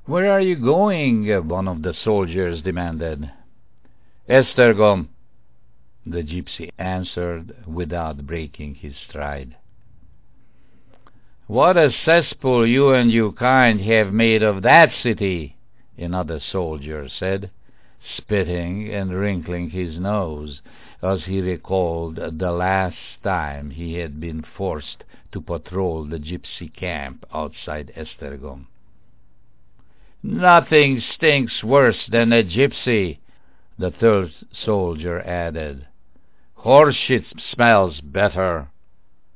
"Where are you going?" one of the soldiers demanded. "Esztergom," the gypsy answered without breaking his stride. "What a cesspool you and your kind have made of that city," another soldier said, spitting and wrinkling his nose as he recalled the last time he had been forced to patrol the gypsy camp outside Esztergom. "Nothing stinks worse than a gypsy," the third soldier added. "Horse shit smells better."